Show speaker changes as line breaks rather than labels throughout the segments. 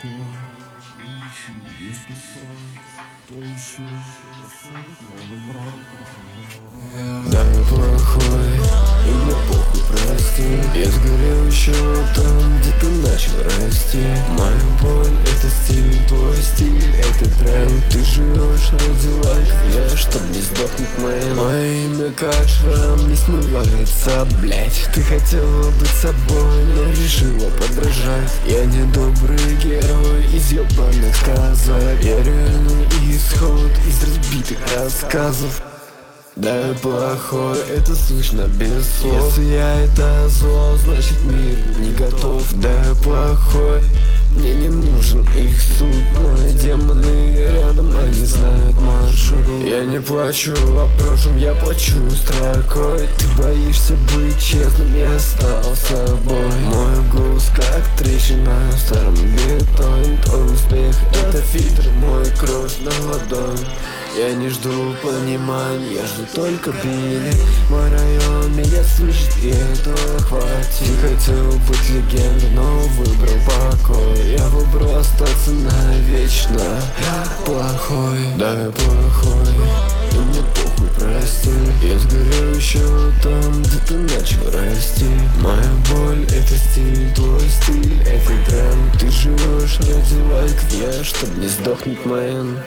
Ищу, если то ищу, новым раком.
Да, я плохой, и мне похуй, прости. Я сгорел еще там, где ты начал расти. Моя боль — это стиль, твой стиль — это тренд. Ты живешь ради лайков, я чтоб не сдохнуть моим. Мое имя как шрам, не смывается, блять. Ты хотела быть собой, но решила подражать. Я не добрый герой из ёбаных сказок. Я реальный исход из разбитых рассказов. Да, я плохой, это слышно без слов. Если я это зло, значит мир не готов. Да, я плохой, мне не нужен их суд. Мои демоны рядом, они знают маршрут. Я не плачу о прошлом, я плачу строкой. Ты боишься быть честным, я стал собой. Мой голос как трещина в старом бетоне. Твой успех — это фильтр, мой кровь на ладонь. Я не жду понимания, я жду только били. Мой район меня слышит, и этого хватит. Ты хотел быть легендой, но выбрал покой. Я выбрал остаться навечно. Я плохой, да, я плохой, и мне похуй, прости. Я сгорел еще там, где ты начал расти. Моя боль — это стиль, твой стиль — это тренд. Ты живешь ради лайков, я чтоб не сдохнуть, мэн.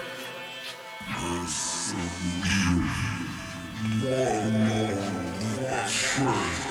Yes,